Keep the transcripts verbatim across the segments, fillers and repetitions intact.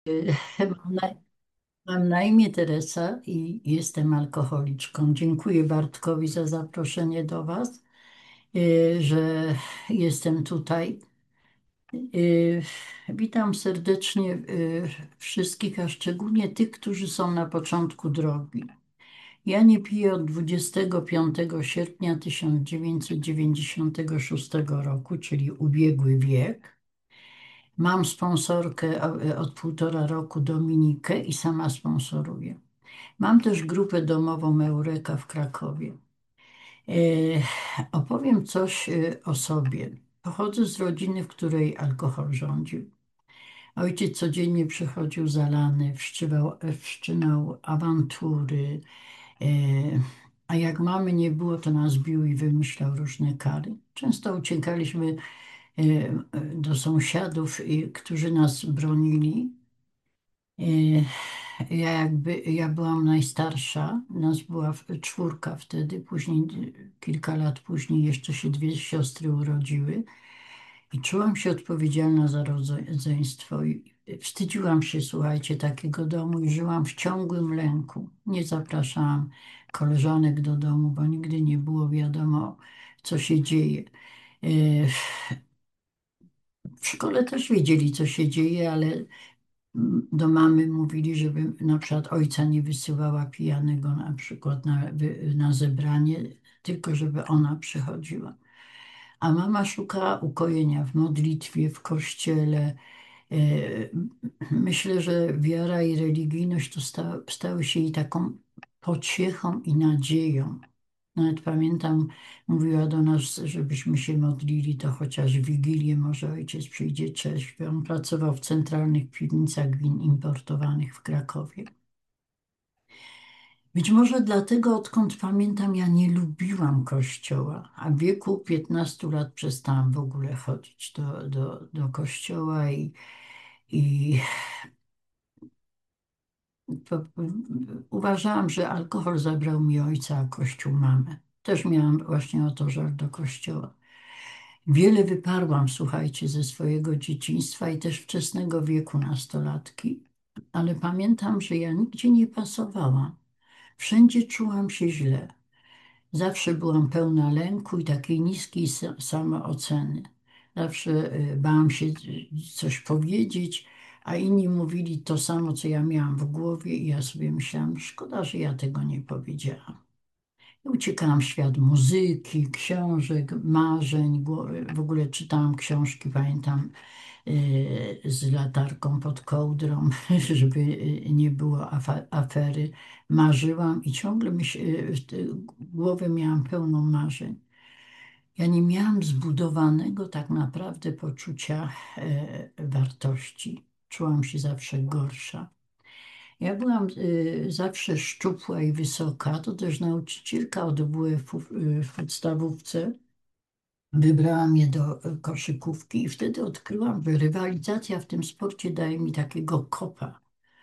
Y, Mam na, mam na imię Teresa i jestem alkoholiczką. Dziękuję Bartkowi za zaproszenie do Was, y, że jestem tutaj. Y, Witam serdecznie y, wszystkich, a szczególnie tych, którzy są na początku drogi. Ja nie piję od dwudziestego piątego sierpnia tysiąc dziewięćset dziewięćdziesiątego szóstego roku, czyli ubiegły wiek. Mam sponsorkę a- od półtora roku, Dominikę, i sama sponsoruję. Mam też grupę domową Eureka w Krakowie. E, Opowiem coś e, o sobie. Pochodzę z rodziny, w której alkohol rządził. Ojciec codziennie przychodził zalany, wszczywał, wszczynał awantury, e, a jak mamy nie było, to nas bił i wymyślał różne kary. Często uciekaliśmy e, do sąsiadów, i- którzy nas bronili. E, Ja jakby, ja byłam najstarsza, nas była w- czwórka wtedy, później, kilka lat później jeszcze się dwie siostry urodziły i czułam się odpowiedzialna za rodzeństwo i wstydziłam się, słuchajcie, takiego domu i żyłam w ciągłym lęku. Nie zapraszałam koleżanek do domu, bo nigdy nie było wiadomo, co się dzieje. E, W szkole też wiedzieli, co się dzieje, ale do mamy mówili, żeby na przykład ojca nie wysyłała pijanego na przykład na, wy- na zebranie, tylko żeby ona przychodziła. A mama szukała ukojenia w modlitwie, w kościele. E, Myślę, że wiara i religijność to sta, stały się jej taką pociechą i nadzieją. Nawet pamiętam, mówiła do nas, żebyśmy się modlili, to chociaż w Wigilię może ojciec przyjdzie trzeźwy. On pracował w centralnych piwnicach win importowanych w Krakowie. Być może dlatego, odkąd pamiętam, ja nie lubiłam kościoła, a w wieku piętnastu lat przestałam w ogóle chodzić do, do, do kościoła i, i po, uważałam, że alkohol zabrał mi ojca, a kościół mamę. Też miałam właśnie o to żal do kościoła. Wiele wyparłam, słuchajcie, ze swojego dzieciństwa i też wczesnego wieku nastolatki, ale pamiętam, że ja nigdzie nie pasowałam. Wszędzie czułam się źle. Zawsze byłam pełna lęku i takiej niskiej sa- samooceny. Zawsze y, bałam się y, coś powiedzieć, a inni mówili to samo, co ja miałam w głowie, i ja sobie myślałam, szkoda, że ja tego nie powiedziałam. Uciekałam w świat muzyki, książek, marzeń. gło- W ogóle czytałam książki, pamiętam, y, z latarką pod kołdrą, żeby y, nie było afa- afery. Marzyłam i ciągle myśl, y, w te- głowę miałam pełną marzeń. Ja nie miałam zbudowanego tak naprawdę poczucia e, wartości. Czułam się zawsze gorsza. Ja byłam y, zawsze szczupła i wysoka, to też nauczycielka od W F-u y, w podstawówce wybrała mnie do y, koszykówki i wtedy odkryłam, że rywalizacja w tym sporcie daje mi takiego kopa.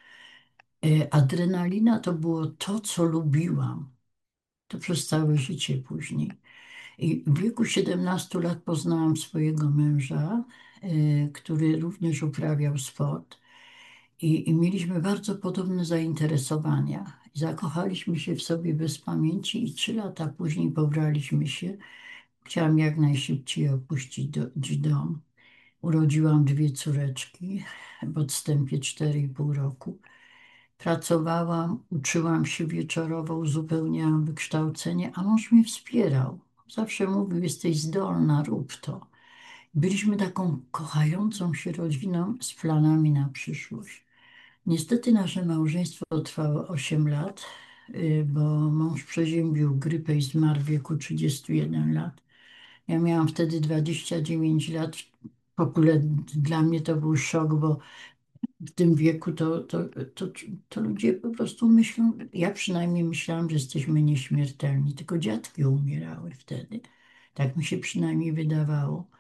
Y, Adrenalina to było to, co lubiłam. To przez całe życie później. I w wieku siedemnastu lat poznałam swojego męża, y, który również uprawiał sport. I, I mieliśmy bardzo podobne zainteresowania. Zakochaliśmy się w sobie bez pamięci i trzy lata później pobraliśmy się. Chciałam jak najszybciej opuścić do, dziś dom. Urodziłam dwie córeczki w odstępie cztery i pół roku. Pracowałam, uczyłam się wieczorowo, uzupełniałam wykształcenie, a mąż mnie wspierał. Zawsze mówił, jesteś zdolna, rób to. Byliśmy taką kochającą się rodziną z planami na przyszłość. Niestety nasze małżeństwo trwało osiem lat, y, bo mąż przeziębił grypę i zmarł w wieku trzydziestu jeden lat. Ja miałam wtedy dwadzieścia dziewięć lat. W ogóle dla mnie to był szok, bo w tym wieku to, to, to, to ludzie po prostu myślą, ja przynajmniej myślałam, że jesteśmy nieśmiertelni, tylko dziadki umierały wtedy. Tak mi się przynajmniej wydawało.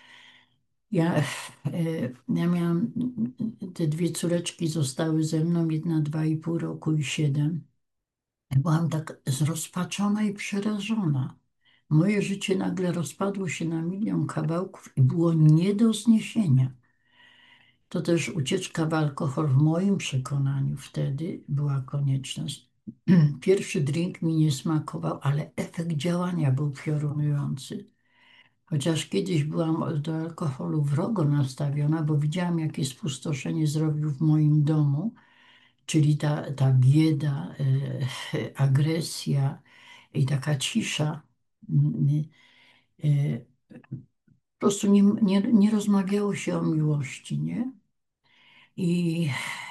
Ja, e, ja miałam, te dwie córeczki zostały ze mną, jedna dwa i pół roku i siedem. Byłam tak zrozpaczona i przerażona. Moje życie nagle rozpadło się na milion kawałków i było nie do zniesienia. To też ucieczka w alkohol w moim przekonaniu wtedy była konieczność. Pierwszy drink mi nie smakował, ale efekt działania był piorunujący. Chociaż kiedyś byłam do alkoholu wrogo nastawiona, bo widziałam, jakie spustoszenie zrobił w moim domu, czyli ta, ta bieda, e, agresja i taka cisza. Mm, e, po prostu nie, nie, nie rozmawiało się o miłości, nie? I,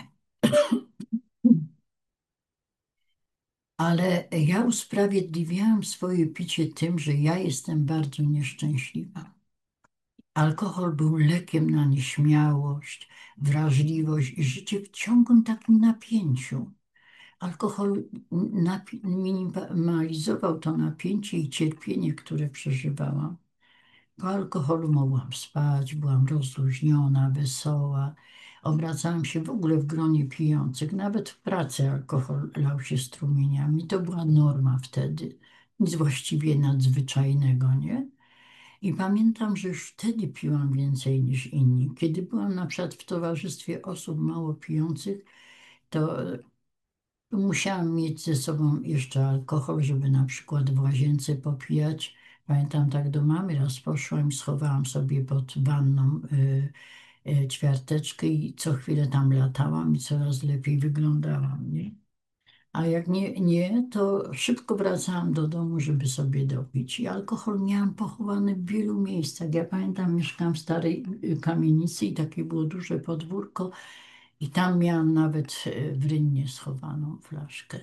ale ja usprawiedliwiałam swoje picie tym, że ja jestem bardzo nieszczęśliwa. Alkohol był lekiem na nieśmiałość, wrażliwość i życie w ciągłym takim napięciu. Alkohol napi- minimalizował to napięcie i cierpienie, które przeżywałam. Po alkoholu mogłam spać, byłam rozluźniona, wesoła. Obracałam się w ogóle w gronie pijących. Nawet w pracy alkohol lał się strumieniami. To była norma wtedy. Nic właściwie nadzwyczajnego, nie? I pamiętam, że już wtedy piłam więcej niż inni. Kiedy byłam na przykład w towarzystwie osób mało pijących, to musiałam mieć ze sobą jeszcze alkohol, żeby na przykład w łazience popijać. Pamiętam, tak do mamy raz poszłam i schowałam sobie pod wanną y, y, ćwiarteczkę i co chwilę tam latałam i coraz lepiej wyglądałam, nie? A jak nie, nie, to szybko wracałam do domu, żeby sobie dopić. I alkohol miałam pochowany w wielu miejscach. Ja pamiętam, mieszkałam w starej y, kamienicy i takie było duże podwórko i tam miałam nawet y, w rynnie schowaną flaszkę.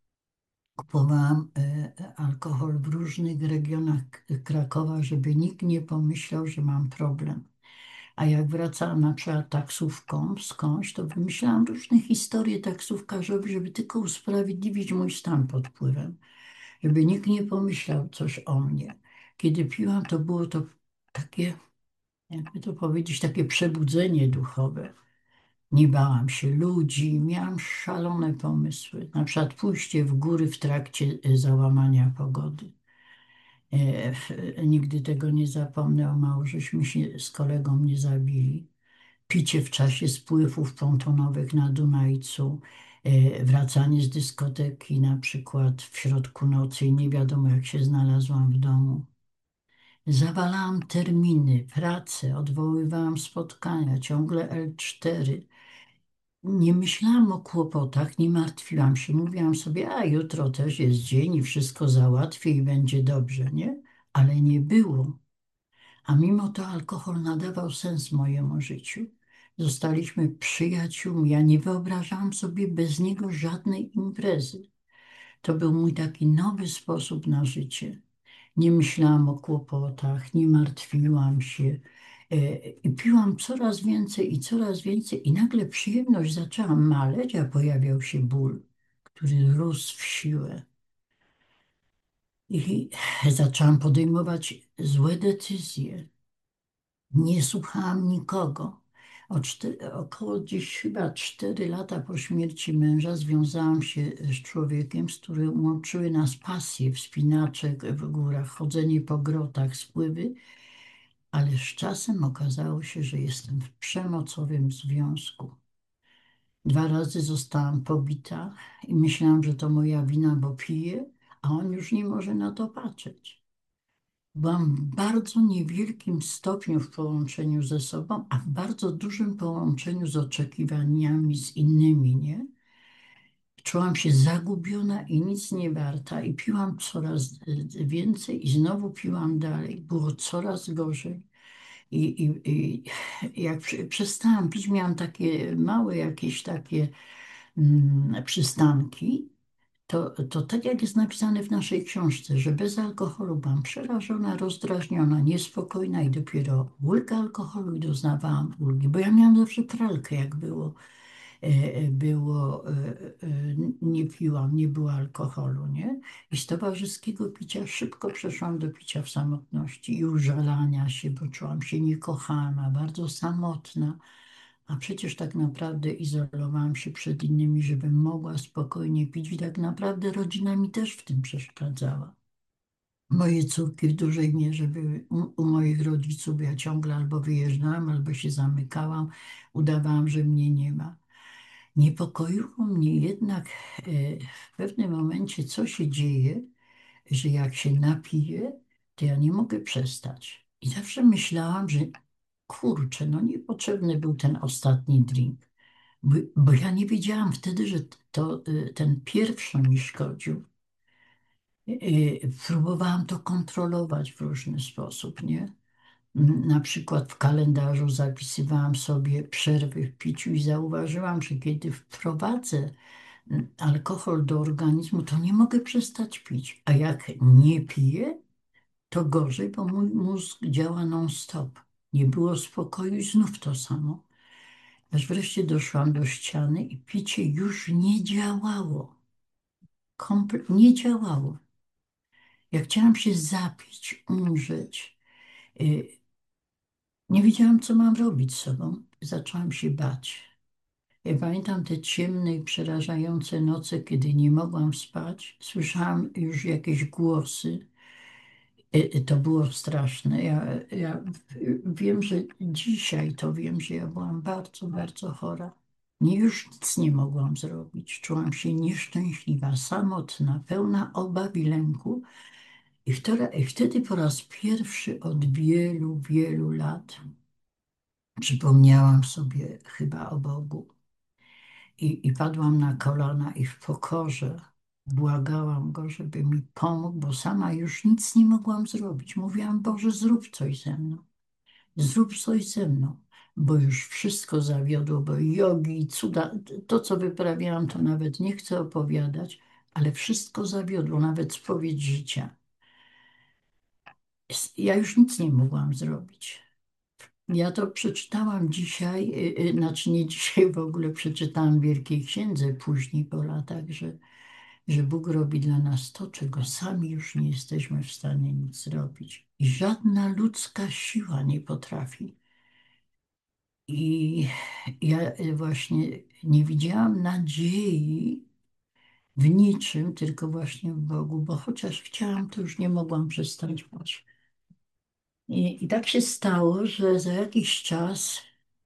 Kupowałam y, alkohol w różnych regionach K- Krakowa, żeby nikt nie pomyślał, że mam problem. A jak wracałam na przykład taksówką skądś, to wymyślałam różne historie taksówkarzowi, żeby tylko usprawiedliwić mój stan pod wpływem, żeby nikt nie pomyślał coś o mnie. Kiedy piłam, to było to takie, jakby to powiedzieć, takie przebudzenie duchowe. Nie bałam się ludzi, miałam szalone pomysły. Na przykład pójście w góry w trakcie e, załamania pogody. E, f- Nigdy tego nie zapomnę, o mało żeśmy się z kolegą nie zabili. Picie w czasie spływów pontonowych na Dunajcu, e, wracanie z dyskoteki na przykład w środku nocy i nie wiadomo jak się znalazłam w domu. Zawalałam terminy, pracę, odwoływałam spotkania, ciągle L cztery. Nie myślałam o kłopotach, nie martwiłam się. Mówiłam sobie, a jutro też jest dzień i wszystko załatwię i będzie dobrze, nie? Ale nie było. A mimo to alkohol nadawał sens mojemu życiu. Zostaliśmy przyjaciółmi. Ja nie wyobrażałam sobie bez niego żadnej imprezy. To był mój taki nowy sposób na życie. Nie myślałam o kłopotach, nie martwiłam się. E, I piłam coraz więcej i coraz więcej, i nagle przyjemność zaczęła maleć, a pojawiał się ból, który rósł w siłę. I zaczęłam podejmować złe decyzje. Nie słuchałam nikogo. O cztery, około gdzieś chyba cztery lata po śmierci męża związałam się z człowiekiem, z którym łączyły nas pasje, wspinaczek w górach, chodzenie po grotach, spływy, ale z czasem okazało się, że jestem w przemocowym związku. Dwa razy zostałam pobita i myślałam, że to moja wina, bo piję, a on już nie może na to patrzeć. Byłam w bardzo niewielkim stopniu w połączeniu ze sobą, a w bardzo dużym połączeniu z oczekiwaniami z innymi, nie? Czułam się zagubiona i nic nie warta i piłam coraz y, więcej i znowu piłam dalej. Było coraz gorzej. I, i, i jak przy- przestałam pić, miałam takie małe jakieś takie mm, przystanki, to, to tak jak jest napisane w naszej książce, że bez alkoholu byłam przerażona, rozdrażniona, niespokojna i dopiero łyka alkoholu i doznawałam ulgi, bo ja miałam zawsze pralkę, jak było, e, e, było, e, e, nie piłam, nie było alkoholu, nie? I z towarzyskiego picia szybko przeszłam do picia w samotności i użalania się, bo czułam się niekochana, bardzo samotna. A przecież tak naprawdę izolowałam się przed innymi, żebym mogła spokojnie pić i tak naprawdę rodzina mi też w tym przeszkadzała. Moje córki w dużej mierze były u, u moich rodziców. Ja ciągle albo wyjeżdżałam, albo się zamykałam. Udawałam, że mnie nie ma. Niepokoiło mnie jednak e, w pewnym momencie, co się dzieje, że jak się napiję, to ja nie mogę przestać. I zawsze myślałam, że kurczę, no niepotrzebny był ten ostatni drink. Bo, bo ja nie wiedziałam wtedy, że to, y, ten pierwszy mi szkodził. Y, Próbowałam to kontrolować w różny sposób, nie? M, Na przykład w kalendarzu zapisywałam sobie przerwy w piciu i zauważyłam, że kiedy wprowadzę mm, alkohol do organizmu, to nie mogę przestać pić. A jak nie piję, to gorzej, bo mój mózg działa non-stop. Nie było spokoju i znów to samo. Aż wreszcie doszłam do ściany i picie już nie działało. Komple- nie działało. Jak chciałam się zapić, umrzeć, y, nie wiedziałam, co mam robić z sobą. Zaczęłam się bać. Ja pamiętam te ciemne i przerażające noce, kiedy nie mogłam spać. Słyszałam już jakieś głosy. Y, y, To było straszne. Ja, ja wiem, że dzisiaj to wiem, że ja byłam bardzo, bardzo chora. Nie, już nic nie mogłam zrobić. Czułam się nieszczęśliwa, samotna, pełna obaw i lęku. I wtedy, i wtedy po raz pierwszy od wielu, wielu lat przypomniałam sobie chyba o Bogu. I, I padłam na kolana i w pokorze błagałam Go, żeby mi pomógł, bo sama już nic nie mogłam zrobić. Mówiłam, Boże, zrób coś ze mną. Zrób coś ze mną, bo już wszystko zawiodło, bo jogi, cuda, to co wyprawiałam, to nawet nie chcę opowiadać, ale wszystko zawiodło, nawet spowiedź życia. Ja już nic nie mogłam zrobić. Ja to przeczytałam dzisiaj, y, y, znaczy nie dzisiaj w ogóle, przeczytałam w Wielkiej Księdze później po latach, że, że Bóg robi dla nas to, czego sami już nie jesteśmy w stanie nic zrobić. I żadna ludzka siła nie potrafi. I ja y, właśnie nie widziałam nadziei w niczym, tylko właśnie w Bogu, bo chociaż chciałam, to już nie mogłam przestać bać. I, I tak się stało, że za jakiś czas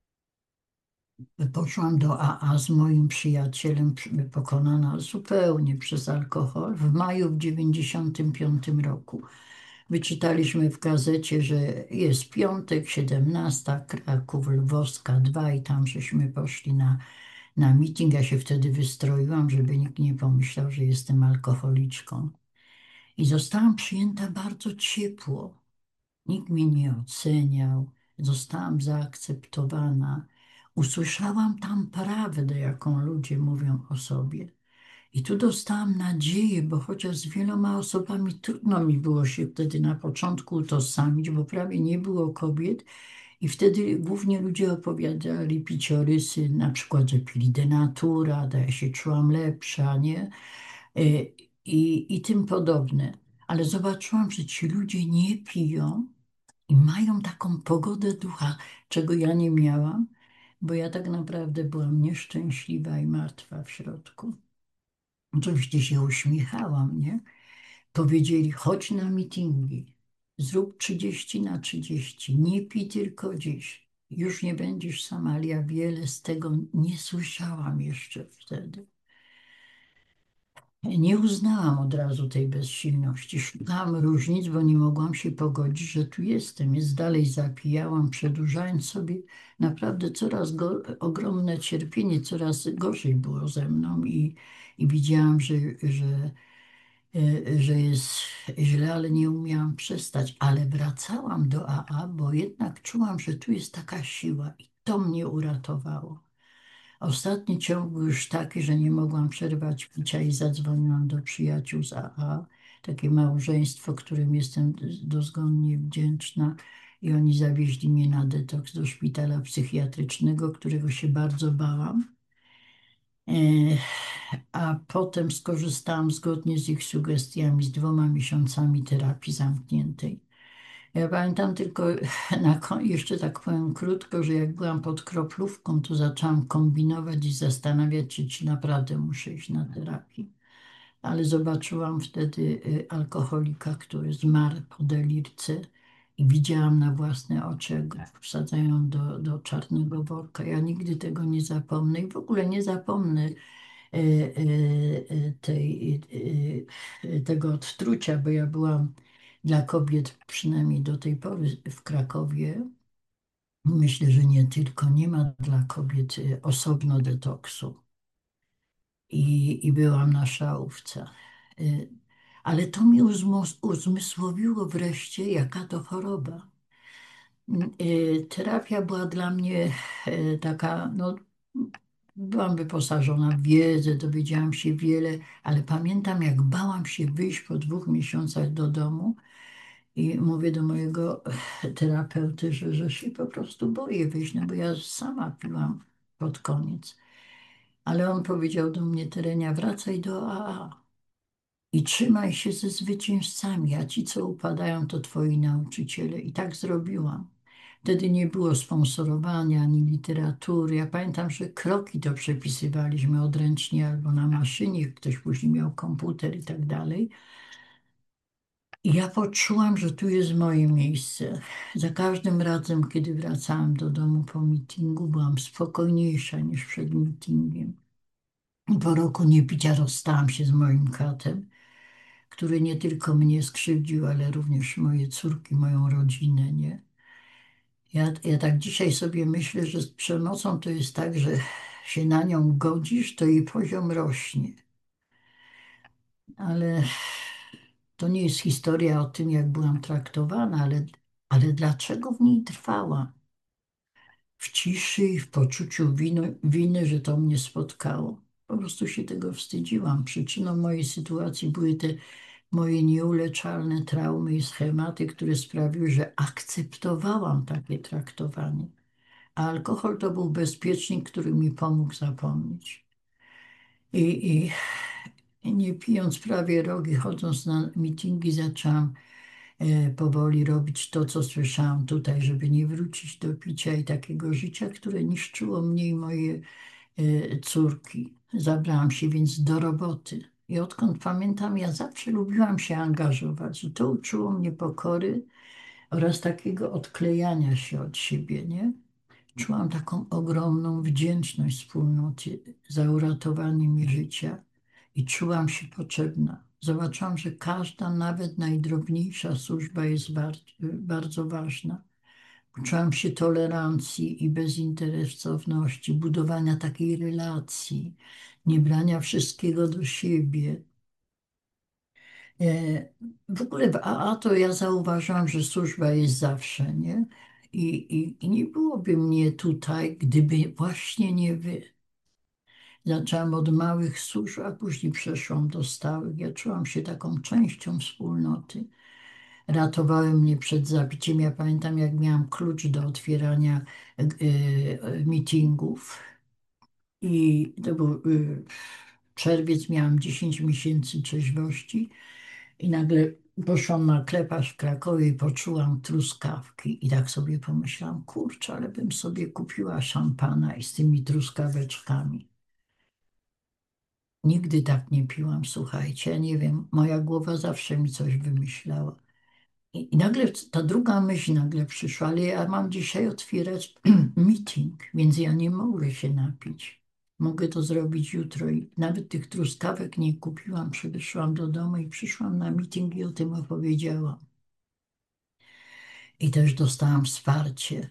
poszłam do A A z moim przyjacielem, przy- pokonana zupełnie przez alkohol, w maju w dziewięćdziesiątym piątym roku. Wyczytaliśmy w gazecie, że jest piątek, siedemnasta, Kraków, Lwowska dwa i tam żeśmy poszli na, na meeting. Ja się wtedy wystroiłam, żeby nikt nie pomyślał, że jestem alkoholiczką. I zostałam przyjęta bardzo ciepło. Nikt mnie nie oceniał, zostałam zaakceptowana. Usłyszałam tam prawdę, jaką ludzie mówią o sobie. I tu dostałam nadzieję, bo chociaż z wieloma osobami trudno mi było się wtedy na początku utożsamić, bo prawie nie było kobiet. I wtedy głównie ludzie opowiadali piciorysy, na przykład, że pili denatura, to ja się czułam lepsza, nie? E, I, i tym podobne. Ale zobaczyłam, że ci ludzie nie piją i mają taką pogodę ducha, czego ja nie miałam, bo ja tak naprawdę byłam nieszczęśliwa i martwa w środku. Oczywiście się uśmiechałam, nie? Powiedzieli, chodź na mityngi, zrób trzydzieści na trzydzieści, nie pij tylko dziś. Już nie będziesz sama, ale ja wiele z tego nie słyszałam jeszcze wtedy. Nie uznałam od razu tej bezsilności. Szukałam różnic, bo nie mogłam się pogodzić, że tu jestem. Więc dalej zapijałam, przedłużając sobie naprawdę coraz go, ogromne cierpienie, coraz gorzej było ze mną i, i widziałam, że, że, e, że jest źle, ale nie umiałam przestać. Ale wracałam do A A, bo jednak czułam, że tu jest taka siła i to mnie uratowało. Ostatni ciąg był już taki, że nie mogłam przerwać picia i zadzwoniłam do przyjaciół z A A. Takie małżeństwo, którym jestem dozgonnie wdzięczna. I oni zawieźli mnie na detoks do szpitala psychiatrycznego, którego się bardzo bałam. E, A potem skorzystałam zgodnie z ich sugestiami z dwoma miesiącami terapii zamkniętej. Ja pamiętam tylko, na, ko- jeszcze tak powiem krótko, że jak byłam pod kroplówką, to zaczęłam kombinować i zastanawiać się, czy naprawdę muszę iść na terapię. ale zobaczyłam wtedy y, alkoholika, który zmarł po delirce i widziałam na własne oczy, jak go wsadzają do, do czarnego worka. Ja nigdy tego nie zapomnę i w ogóle nie zapomnę y, y, y, tej, y, y, tego odtrucia, bo ja byłam dla kobiet, przynajmniej do tej pory w Krakowie, myślę, że nie tylko, nie ma dla kobiet y, osobno detoksu i, i byłam na szałówce. Y, Ale to mi uzmos- uzmysłowiło wreszcie, jaka to choroba. Y, Terapia była dla mnie y, taka, no, byłam wyposażona w wiedzę, dowiedziałam się wiele, ale pamiętam, jak bałam się wyjść po dwóch miesiącach do domu i mówię do mojego terapeuty, że, że się po prostu boję wyjść, no bo ja sama piłam pod koniec. Ale on powiedział do mnie: Terenia, wracaj do A A i trzymaj się ze zwycięzcami, a ci, co upadają, to twoi nauczyciele. I tak zrobiłam. Wtedy nie było sponsorowania ani literatury. Ja pamiętam, że kroki to przepisywaliśmy odręcznie albo na maszynie, ktoś później miał komputer i tak dalej. I ja poczułam, że tu jest moje miejsce. Za każdym razem, kiedy wracałam do domu po meetingu, byłam spokojniejsza niż przed meetingiem. Po roku niepicia rozstałam się z moim katem, który nie tylko mnie skrzywdził, ale również moje córki, moją rodzinę, nie? Ja, ja tak dzisiaj sobie myślę, że z przemocą to jest tak, że się na nią godzisz, to jej poziom rośnie. Ale to nie jest historia o tym, jak byłam traktowana, ale, ale dlaczego w niej trwałam? W ciszy i w poczuciu winy, winy, że to mnie spotkało. Po prostu się tego wstydziłam. Przyczyną mojej sytuacji były te moje nieuleczalne traumy i schematy, które sprawiły, że akceptowałam takie traktowanie. A alkohol to był bezpiecznik, który mi pomógł zapomnieć. I, i, i nie pijąc prawie rok i chodząc na mityngi, zaczęłam e, powoli robić to, co słyszałam tutaj, żeby nie wrócić do picia i takiego życia, które niszczyło mnie i moje e, córki. Zabrałam się więc do roboty. I odkąd pamiętam, ja zawsze lubiłam się angażować. I to uczyło mnie pokory oraz takiego odklejania się od siebie, nie? Czułam taką ogromną wdzięczność wspólnoty za uratowanie mi życia i czułam się potrzebna. Zobaczyłam, że każda, nawet najdrobniejsza służba jest bar- bardzo ważna. Uczyłam się tolerancji i bezinteresowności, budowania takiej relacji, nie brania wszystkiego do siebie. E, W ogóle w A A to ja zauważam, że służba jest zawsze, nie? I, i, I nie byłoby mnie tutaj, gdyby właśnie nie wy. Zaczęłam od małych służb, a później przeszłam do stałych. Ja czułam się taką częścią wspólnoty. Ratowały mnie przed zabiciem. Ja pamiętam, jak miałam klucz do otwierania e, e, meetingów i to był e, czerwiec, miałam dziesięć miesięcy trzeźwości. I nagle poszłam na kleparz w Krakowie i poczułam truskawki. I tak sobie pomyślałam, kurczę, ale bym sobie kupiła szampana i z tymi truskaweczkami. Nigdy tak nie piłam, słuchajcie, ja nie wiem, moja głowa zawsze mi coś wymyślała. I, i nagle ta druga myśl nagle przyszła, ale ja mam dzisiaj otwierać meeting, więc ja nie mogę się napić. Mogę to zrobić jutro i nawet tych truskawek nie kupiłam. Przyszłam do domu i przyszłam na meeting i o tym opowiedziałam. I też dostałam wsparcie.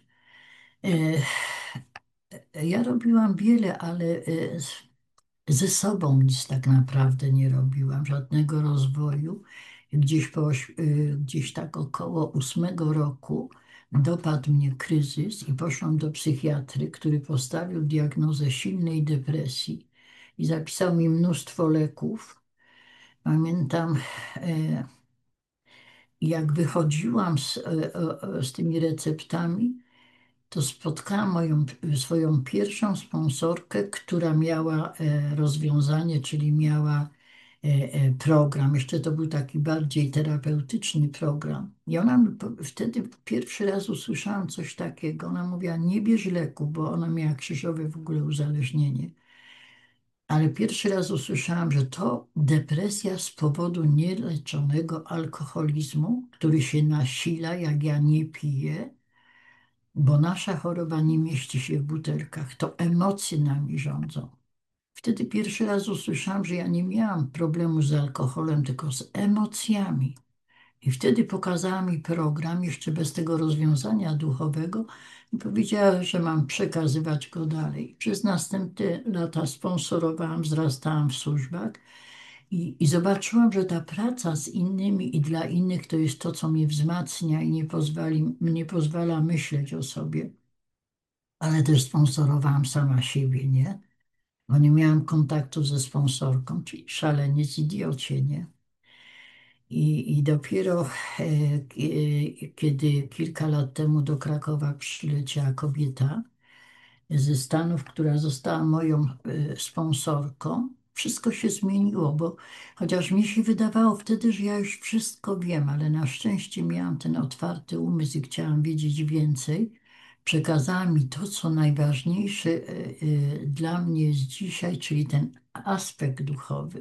E, Ja robiłam wiele, ale e, z- ze sobą nic tak naprawdę nie robiłam, żadnego rozwoju. Gdzieś, po, oś- e, gdzieś tak około ósmego roku dopadł mnie kryzys i poszłam do psychiatry, który postawił diagnozę silnej depresji i zapisał mi mnóstwo leków. Pamiętam, e, jak wychodziłam z, e, e, z tymi receptami, to spotkałam moją, swoją pierwszą sponsorkę, która miała e, rozwiązanie, czyli miała e, e, program. Jeszcze to był taki bardziej terapeutyczny program. I ona mi po- wtedy pierwszy raz usłyszałam coś takiego. Ona mówiła, nie bierz leku, bo ona miała krzyżowe w ogóle uzależnienie. Ale pierwszy raz usłyszałam, że to depresja z powodu nieleczonego alkoholizmu, który się nasila, jak ja nie piję, bo nasza choroba nie mieści się w butelkach, to emocje nami rządzą. Wtedy pierwszy raz usłyszałam, że ja nie miałam problemu z alkoholem, tylko z emocjami. I wtedy pokazała mi program, jeszcze bez tego rozwiązania duchowego, i powiedziała, że mam przekazywać go dalej. Przez następne lata sponsorowałam, wzrastałam w służbach i, i zobaczyłam, że ta praca z innymi i dla innych to jest to, co mnie wzmacnia i nie pozwali, nie pozwala myśleć o sobie. Ale też sponsorowałam sama siebie, nie? Bo nie miałam kontaktu ze sponsorką, czyli szaleniec, idiocie, nie? I, I dopiero e, k- kiedy kilka lat temu do Krakowa przyleciała kobieta ze Stanów, która została moją e, sponsorką, wszystko się zmieniło, bo chociaż mi się wydawało wtedy, że ja już wszystko wiem, ale na szczęście miałam ten otwarty umysł i chciałam wiedzieć więcej, przekazała mi to, co najważniejsze e, e, dla mnie jest dzisiaj, czyli ten aspekt duchowy.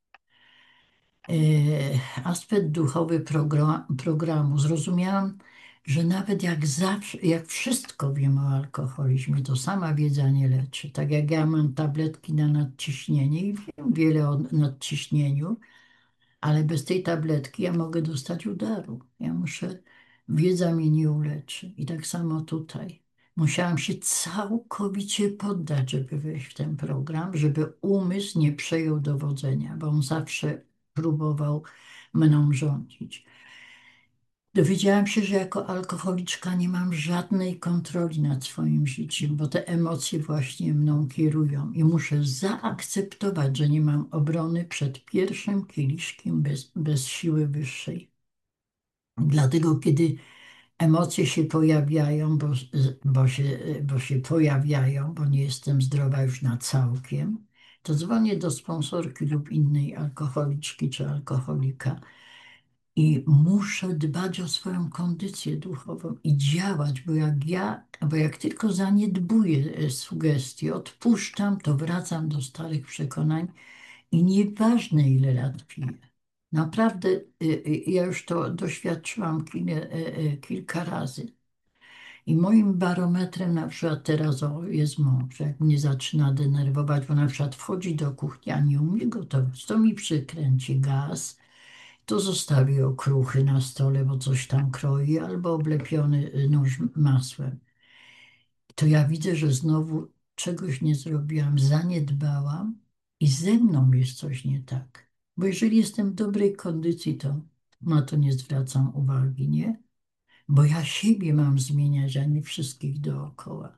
e, aspekt duchowy progra programu. Zrozumiałam, że nawet jak zawsze, jak wszystko wiem o alkoholizmie, to sama wiedza nie leczy. Tak jak ja mam tabletki na nadciśnienie i wiem wiele o nadciśnieniu, ale bez tej tabletki ja mogę dostać udaru. Ja muszę, wiedza mnie nie uleczy. I tak samo tutaj. Musiałam się całkowicie poddać, żeby wejść w ten program, żeby umysł nie przejął dowodzenia, bo on zawsze próbował mną rządzić. Dowiedziałam się, że jako alkoholiczka nie mam żadnej kontroli nad swoim życiem, bo te emocje właśnie mną kierują i muszę zaakceptować, że nie mam obrony przed pierwszym kieliszkiem bez, bez siły wyższej. Dlatego, kiedy emocje się pojawiają, bo, bo, się, bo się pojawiają, bo nie jestem zdrowa już na całkiem, to dzwonię do sponsorki lub innej alkoholiczki czy alkoholika i muszę dbać o swoją kondycję duchową i działać, bo jak ja, bo jak tylko zaniedbuję e, sugestie, odpuszczam, to wracam do starych przekonań i nieważne ile lat piję. Naprawdę, y, y, ja już to doświadczyłam kilka, e, e, kilka razy. I moim barometrem na przykład teraz o, jest mąż. Jak mnie zaczyna denerwować, bo na przykład wchodzi do kuchni, a nie umie gotować, to mi przykręci gaz, to zostawi okruchy na stole, bo coś tam kroi, albo oblepiony y, nóż masłem. To ja widzę, że znowu czegoś nie zrobiłam, zaniedbałam i ze mną jest coś nie tak. Bo jeżeli jestem w dobrej kondycji, to na to nie zwracam uwagi, nie? Bo ja siebie mam zmieniać, a nie wszystkich dookoła.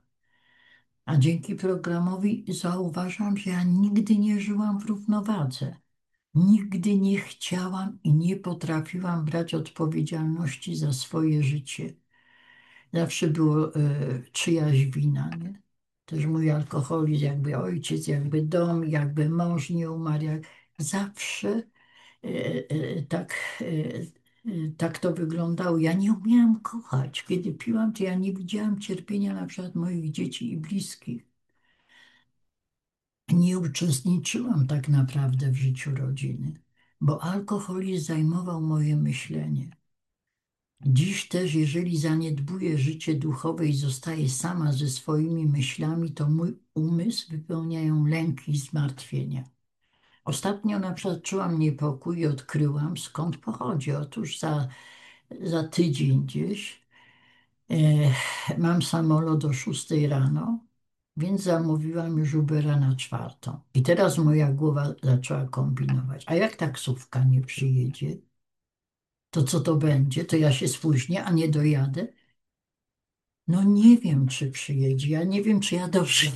A dzięki programowi zauważam, że ja nigdy nie żyłam w równowadze. Nigdy nie chciałam i nie potrafiłam brać odpowiedzialności za swoje życie. Zawsze było e, czyjaś wina, nie? Też mój alkoholizm, jakby ojciec, jakby dom, jakby mąż nie umarł. Jak zawsze e, e, tak, e, e, tak to wyglądało. Ja nie umiałam kochać. Kiedy piłam, to ja nie widziałam cierpienia na przykład moich dzieci i bliskich. Nie uczestniczyłam tak naprawdę w życiu rodziny, bo alkoholizm zajmował moje myślenie. Dziś też, jeżeli zaniedbuję życie duchowe i zostaję sama ze swoimi myślami, to mój umysł wypełniają lęki i zmartwienia. Ostatnio na przykład czułam niepokój i odkryłam, skąd pochodzi. Otóż za, za tydzień gdzieś e, mam samolot o szóstej rano, więc zamówiłam już Ubera na czwartą. I teraz moja głowa zaczęła kombinować. A jak taksówka nie przyjedzie, to co to będzie? To ja się spóźnię, a nie dojadę? No nie wiem, czy przyjedzie, ja nie wiem, czy ja dożyję,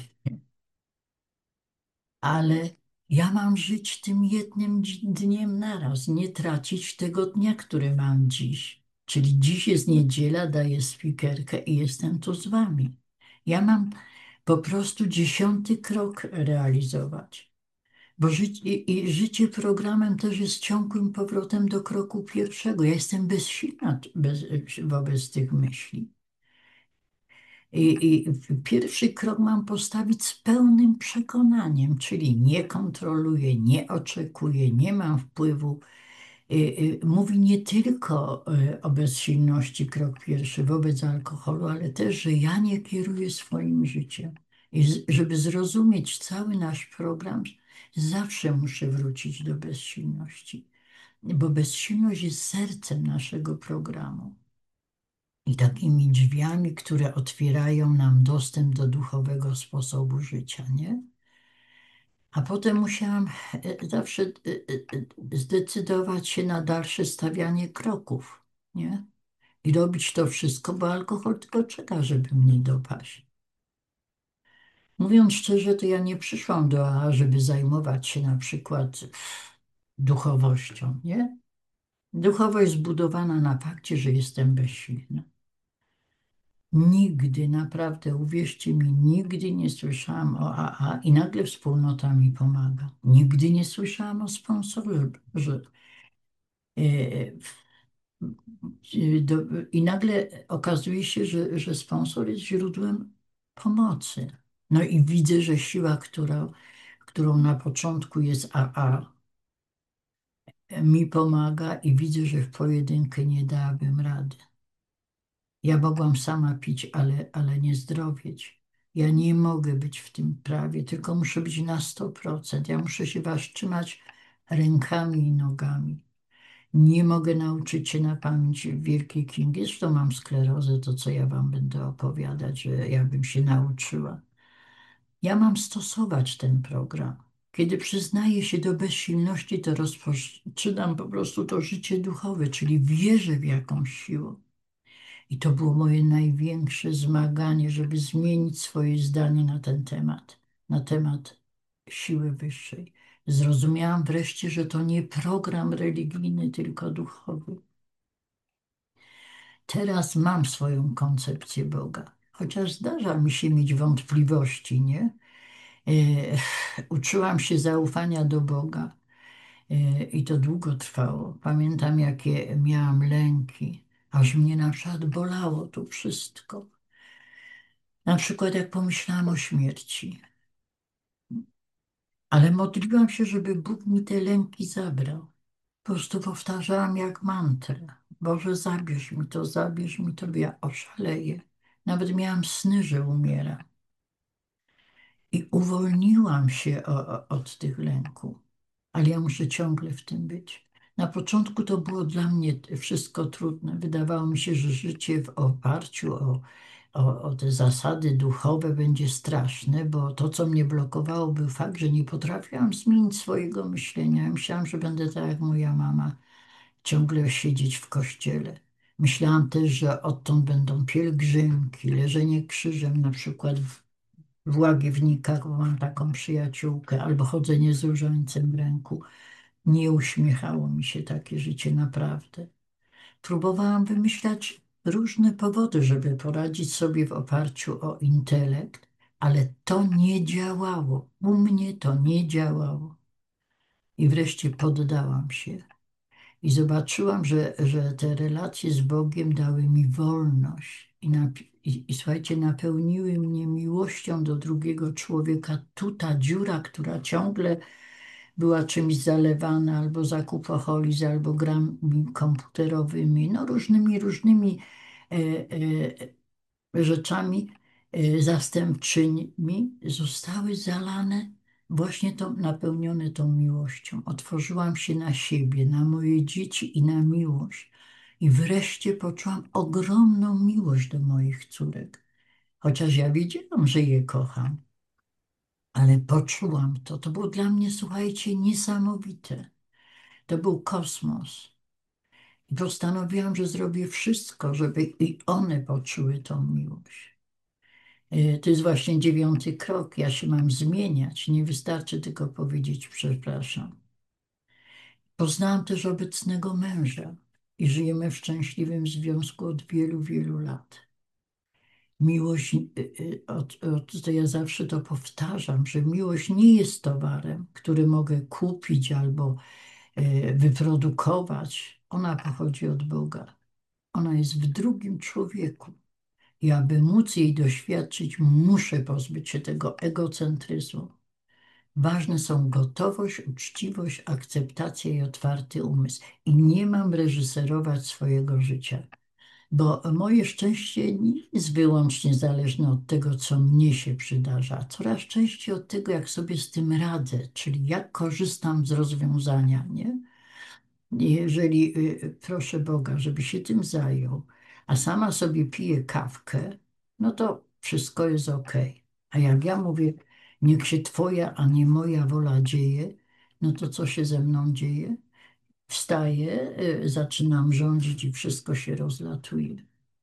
ale ja mam żyć tym jednym dzi- dniem naraz, nie tracić tego dnia, który mam dziś. Czyli dziś jest niedziela, daję spikerkę i jestem tu z wami. Ja mam po prostu dziesiąty krok realizować, bo życie, i, i życie programem też jest ciągłym powrotem do kroku pierwszego. Ja jestem bezsilna bez, wobec tych myśli. I, I pierwszy krok mam postawić z pełnym przekonaniem, czyli nie kontroluję, nie oczekuję, nie mam wpływu. Y, y, Mówi nie tylko y, o bezsilności, krok pierwszy wobec alkoholu, ale też, że ja nie kieruję swoim życiem. I z- żeby zrozumieć cały nasz program, zawsze muszę wrócić do bezsilności, bo bezsilność jest sercem naszego programu i takimi drzwiami, które otwierają nam dostęp do duchowego sposobu życia, nie? A potem musiałam e, zawsze e, e, zdecydować się na dalsze stawianie kroków, nie? I robić to wszystko, bo alkohol tylko czeka, żeby mnie dopaść. Mówiąc szczerze, to ja nie przyszłam do A A, żeby zajmować się na przykład duchowością, nie? Duchowość zbudowana na fakcie, że jestem bezsilna. Nigdy, naprawdę, uwierzcie mi, nigdy nie słyszałam o A A i nagle wspólnota mi pomaga. Nigdy nie słyszałam o sponsorze. e, e, do, I nagle okazuje się, że, że sponsor jest źródłem pomocy. No i widzę, że siła, która, którą na początku jest A A, mi pomaga i widzę, że w pojedynkę nie dałabym rady. Ja mogłam sama pić, ale, ale nie zdrowieć. Ja nie mogę być w tym prawie, tylko muszę być na sto procent. Ja muszę się was trzymać rękami i nogami. Nie mogę nauczyć się na pamięć Wielkiej Księgi. Zresztą mam sklerozę, to co ja wam będę opowiadać, że ja bym się nauczyła. Ja mam stosować ten program. Kiedy przyznaję się do bezsilności, to rozpoczynam po prostu to życie duchowe, czyli wierzę w jakąś siłę. I to było moje największe zmaganie, żeby zmienić swoje zdanie na ten temat, na temat siły wyższej. Zrozumiałam wreszcie, że to nie program religijny, tylko duchowy. Teraz mam swoją koncepcję Boga, chociaż zdarza mi się mieć wątpliwości, nie? E, Uczyłam się zaufania do Boga e, i to długo trwało. Pamiętam, jakie miałam lęki, aż mnie na przykład bolało to wszystko. Na przykład jak pomyślałam o śmierci, ale modliłam się, żeby Bóg mi te lęki zabrał. Po prostu powtarzałam jak mantrę. Boże, zabierz mi to, zabierz mi to, bo ja oszaleję. Nawet miałam sny, że umieram. I uwolniłam się o, o, od tych lęków, ale ja muszę ciągle w tym być. Na początku to było dla mnie wszystko trudne. Wydawało mi się, że życie w oparciu o, o, o te zasady duchowe będzie straszne, bo to, co mnie blokowało, był fakt, że nie potrafiłam zmienić swojego myślenia. Ja myślałam, że będę tak jak moja mama, ciągle siedzieć w kościele. Myślałam też, że odtąd będą pielgrzymki, leżenie krzyżem, na przykład w w Łagiewnikach, bo mam taką przyjaciółkę, albo chodzenie z różańcem w ręku. Nie uśmiechało mi się takie życie naprawdę. Próbowałam wymyślać różne powody, żeby poradzić sobie w oparciu o intelekt, ale to nie działało. U mnie to nie działało. I wreszcie poddałam się. I zobaczyłam, że, że te relacje z Bogiem dały mi wolność i, napi- i, i słuchajcie, napełniły mnie miłością do drugiego człowieka. Tu ta dziura, która ciągle była czymś zalewana, albo zakupoholizm, albo grami komputerowymi, no różnymi, różnymi e, e, rzeczami e, zastępczymi, zostały zalane właśnie tą, napełnione tą miłością. Otworzyłam się na siebie, na moje dzieci i na miłość. I wreszcie poczułam ogromną miłość do moich córek. Chociaż ja wiedziałam, że je kocham, ale poczułam to. To było dla mnie, słuchajcie, niesamowite. To był kosmos. I postanowiłam, że zrobię wszystko, żeby i one poczuły tą miłość. E, To jest właśnie dziewiąty krok. Ja się mam zmieniać. Nie wystarczy tylko powiedzieć przepraszam. Poznałam też obecnego męża i żyjemy w szczęśliwym związku od wielu, wielu lat. Miłość, y, y, od, od, to ja zawsze to powtarzam, że miłość nie jest towarem, który mogę kupić albo y, wyprodukować. Ona pochodzi od Boga. Ona jest w drugim człowieku. I aby móc jej doświadczyć, muszę pozbyć się tego egocentryzmu. Ważne są gotowość, uczciwość, akceptacja i otwarty umysł. I nie mam reżyserować swojego życia, bo moje szczęście nie jest wyłącznie zależne od tego, co mnie się przydarza, a coraz częściej od tego, jak sobie z tym radzę, czyli jak korzystam z rozwiązania, nie? Jeżeli y, proszę Boga, żeby się tym zajął, a sama sobie piję kawkę, no to wszystko jest ok. A jak ja mówię, niech się Twoja, a nie moja wola dzieje, no to co się ze mną dzieje? Wstaję, y, zaczynam rządzić i wszystko się rozlatuje.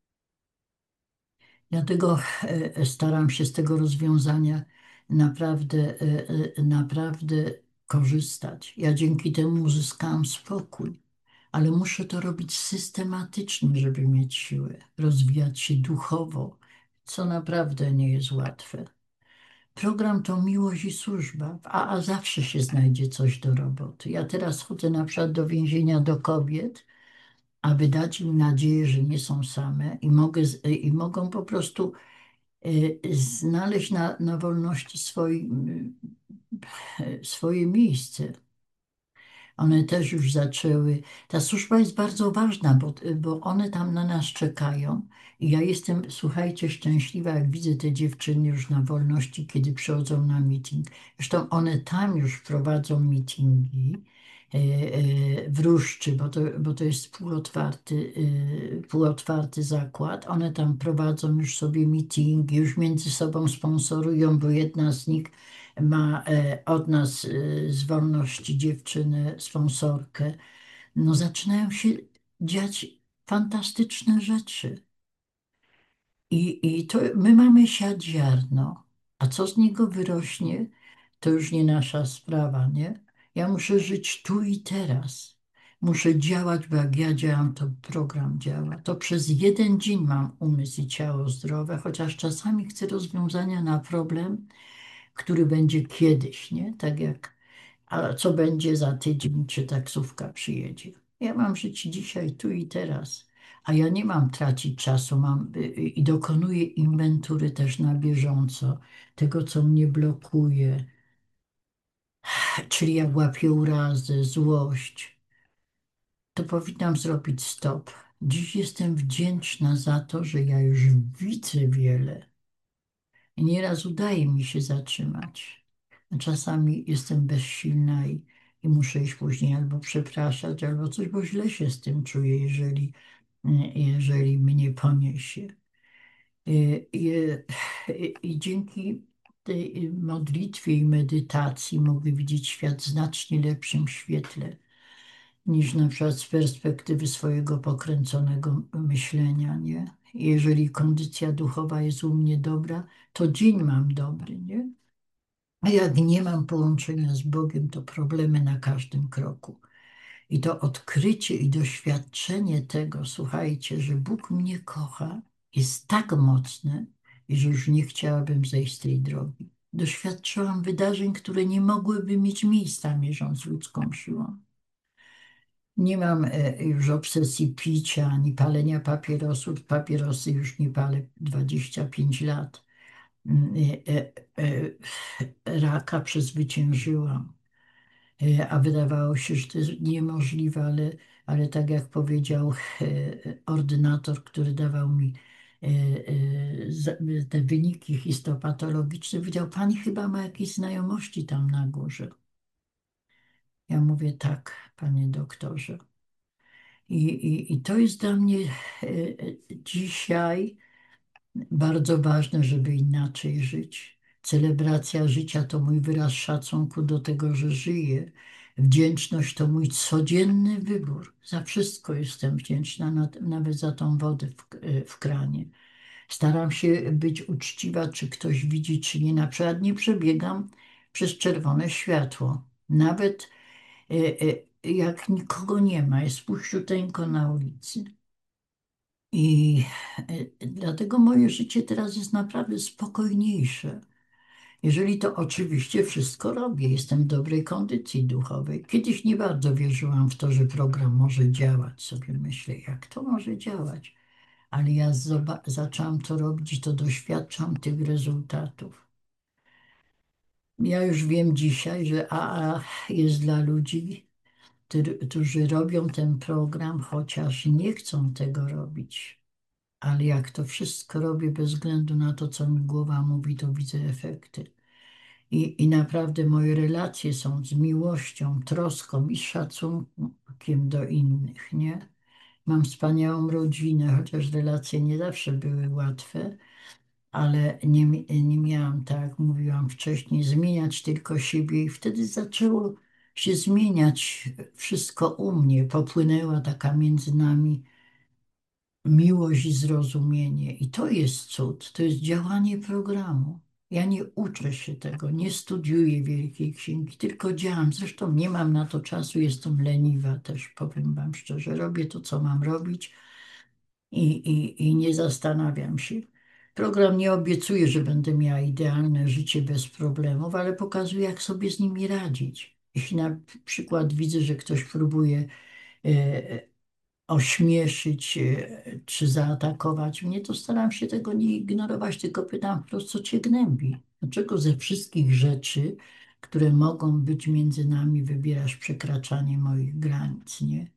Dlatego e, staram się z tego rozwiązania naprawdę, e, e, naprawdę korzystać. Ja dzięki temu uzyskałam spokój, ale muszę to robić systematycznie, żeby mieć siłę, rozwijać się duchowo, co naprawdę nie jest łatwe. Program to miłość i służba, a, a zawsze się znajdzie coś do roboty. Ja teraz chodzę na przykład do więzienia do kobiet, aby dać im nadzieję, że nie są same i, mogę, z- i mogą po prostu y, znaleźć na, na wolności swoi, y, swoje miejsce. One też już zaczęły. Ta służba jest bardzo ważna, bo, bo one tam na nas czekają. I ja jestem, słuchajcie, szczęśliwa, jak widzę te dziewczyny już na wolności, kiedy przychodzą na meeting. Zresztą one tam już prowadzą meetingi e, e, w Ruszczy, bo to, bo to jest półotwarty, e, półotwarty zakład. One tam prowadzą już sobie meetingi, już między sobą sponsorują, bo jedna z nich ma e, od nas e, z wolności dziewczynę, sponsorkę. No zaczynają się dziać fantastyczne rzeczy. I, i to my mamy siać ziarno, a co z niego wyrośnie, to już nie nasza sprawa, nie? Ja muszę żyć tu i teraz. Muszę działać, bo jak ja działam, to program działa. To przez jeden dzień mam umysł i ciało zdrowe, chociaż czasami chcę rozwiązania na problem, który będzie kiedyś, nie? Tak jak, a co będzie za tydzień, czy taksówka przyjedzie. Ja mam żyć dzisiaj, tu i teraz, a ja nie mam tracić czasu, mam y, y, i dokonuję inwentury też na bieżąco tego, co mnie blokuje, czyli jak łapię urazę, złość, to powinnam zrobić stop. Dziś jestem wdzięczna za to, że ja już widzę wiele. I nieraz udaje mi się zatrzymać. A czasami jestem bezsilna i, i muszę iść później albo przepraszać, albo coś, bo źle się z tym czuję, jeżeli, jeżeli mnie poniesie. I, i, i dzięki tej modlitwie i medytacji mogę widzieć świat w znacznie lepszym świetle niż na przykład z perspektywy swojego pokręconego myślenia, nie? Jeżeli kondycja duchowa jest u mnie dobra, to dzień mam dobry, nie? A jak nie mam połączenia z Bogiem, to problemy na każdym kroku. I to odkrycie i doświadczenie tego, słuchajcie, że Bóg mnie kocha, jest tak mocne, i że już nie chciałabym zejść z tej drogi. Doświadczyłam wydarzeń, które nie mogłyby mieć miejsca, mierząc ludzką siłą. Nie mam e, już obsesji picia ani palenia papierosów. Papierosy już nie palę dwadzieścia pięć lat. Mm, e, e, e, Raka przezwyciężyłam, E, a wydawało się, że to jest niemożliwe, ale, ale tak jak powiedział e, ordynator, który dawał mi e, e, za- te wyniki histopatologiczne, powiedział, pani chyba ma jakieś znajomości tam na górze. Ja mówię, tak, panie doktorze. I, i, I to jest dla mnie e, e, dzisiaj bardzo ważne, żeby inaczej żyć. Celebracja życia to mój wyraz szacunku do tego, że żyję. Wdzięczność to mój codzienny wybór. Za wszystko jestem wdzięczna, nad- nawet za tą wodę w, e, w kranie. Staram się być uczciwa, czy ktoś widzi, czy nie. Na przykład nie przebiegam przez czerwone światło. Nawet e, e, jak nikogo nie ma, jest puściuteńko na ulicy. I e, dlatego moje życie teraz jest naprawdę spokojniejsze. Jeżeli to oczywiście wszystko robię, jestem w dobrej kondycji duchowej. Kiedyś nie bardzo wierzyłam w to, że program może działać. Sobie myślę, jak to może działać? ale ja zoba- zaczęłam to robić, to doświadczam tych rezultatów. Ja już wiem dzisiaj, że A A jest dla ludzi, którzy którzy robią ten program, chociaż nie chcą tego robić. Ale jak to wszystko robię bez względu na to, co mi głowa mówi, to widzę efekty. I, i naprawdę moje relacje są z miłością, troską i szacunkiem do innych, nie? Mam wspaniałą rodzinę, chociaż relacje nie zawsze były łatwe, ale nie, mi- nie miałam, tak jak mówiłam wcześniej, zmieniać tylko siebie i wtedy zaczęło się zmieniać wszystko u mnie. Popłynęła taka między nami miłość i zrozumienie. I to jest cud, to jest działanie programu. Ja nie uczę się tego, nie studiuję Wielkiej Księgi, tylko działam. Zresztą nie mam na to czasu, jestem leniwa też, powiem wam szczerze. Robię to, co mam robić i, i, i nie zastanawiam się. Program nie obiecuje, że będę miała idealne życie bez problemów, ale pokazuje, jak sobie z nimi radzić. Jeśli na przykład widzę, że ktoś próbuje e, ośmieszyć e, czy zaatakować mnie, to staram się tego nie ignorować, tylko pytam wprost, co cię gnębi? Dlaczego ze wszystkich rzeczy, które mogą być między nami, wybierasz przekraczanie moich granic, nie?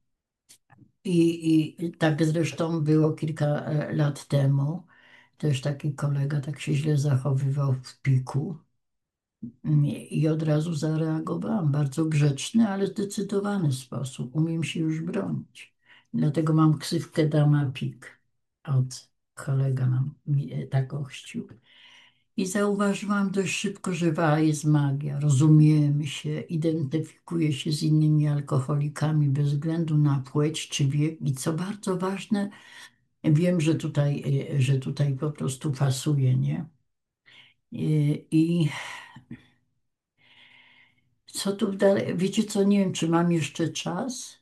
I, I tak zresztą było kilka e, lat temu. Też taki kolega tak się źle zachowywał w piku. I od razu zareagowałam. Bardzo grzeczny, ale zdecydowany sposób. Umiem się już bronić. Dlatego mam ksywkę Dama Pik. Od kolega nam mi e, tak ochrzcił. I zauważyłam dość szybko, że w A jest magia. Rozumiemy się, identyfikuje się z innymi alkoholikami bez względu na płeć czy wiek. I co bardzo ważne, wiem, że tutaj, e, że tutaj po prostu pasuje, nie? I, i co tu dalej? Wiecie co, nie wiem, czy mam jeszcze czas,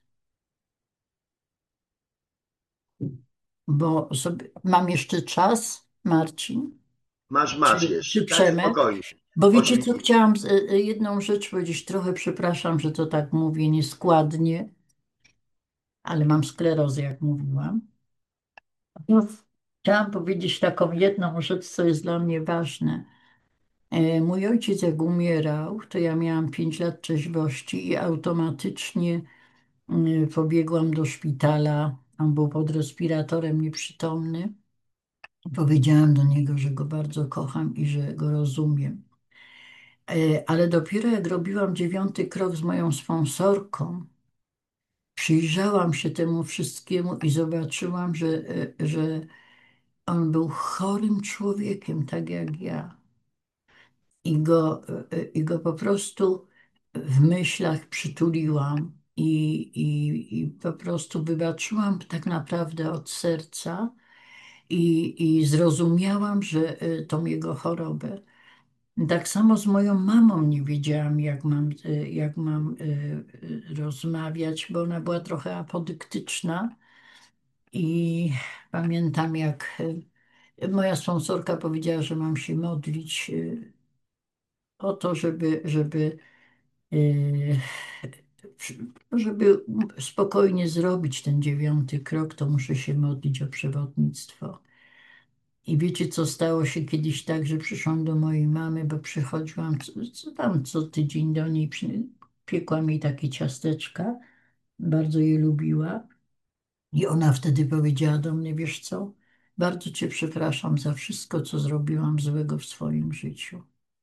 bo sobie mam jeszcze czas, Marcin, Masz, masz czy, czy jeszcze, tak? Przemek, Spokojnie. bo wiecie co, Oczywiście. chciałam z- e, jedną rzecz powiedzieć, trochę przepraszam, że to tak mówię nieskładnie, ale mam sklerozę, jak mówiłam. No, chciałam powiedzieć taką jedną rzecz, co jest dla mnie ważne. E, Mój ojciec jak umierał, to ja miałam pięć lat trzeźwości i automatycznie y, pobiegłam do szpitala. On był pod respiratorem nieprzytomny. Powiedziałam do niego, że go bardzo kocham i że go rozumiem. E, Ale dopiero jak robiłam dziewiąty krok z moją sponsorką, przyjrzałam się temu wszystkiemu i zobaczyłam, że, e, że on był chorym człowiekiem, tak jak ja. I go, e, i go po prostu w myślach przytuliłam i, i, i po prostu wybaczyłam tak naprawdę od serca i, i zrozumiałam, że y, tą jego chorobę. Tak samo z moją mamą nie wiedziałam, jak mam, y, jak mam y, y, rozmawiać, bo ona była trochę apodyktyczna i pamiętam, jak y, moja sponsorka powiedziała, że mam się modlić y, o to, żeby, żeby y, żeby spokojnie zrobić ten dziewiąty krok, to muszę się modlić o przewodnictwo. I wiecie, co stało się kiedyś tak, że przyszłam do mojej mamy, bo przychodziłam co, co tam co tydzień do niej, przy, piekłam jej takie ciasteczka, bardzo je lubiła. I ona wtedy powiedziała do mnie, wiesz co, bardzo cię przepraszam za wszystko, co zrobiłam złego w swoim życiu.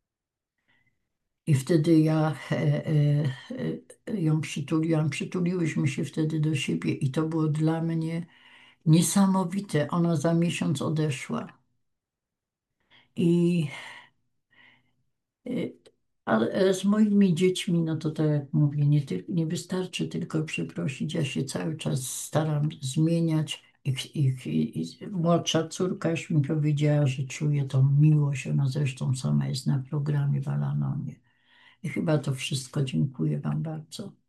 I wtedy ja e, e, e, ją przytuliłam, przytuliłyśmy się wtedy do siebie i to było dla mnie niesamowite. Ona za miesiąc odeszła. I y, ale z moimi dziećmi, no to tak jak mówię, nie, tyl- nie wystarczy tylko przeprosić. Ja się cały czas staram zmieniać. Ich, ich, i- i młodsza córka już mi powiedziała, że czuje tą miłość. Ona zresztą sama jest na programie w Al-Anonie. I chyba to wszystko. Dziękuję Wam bardzo.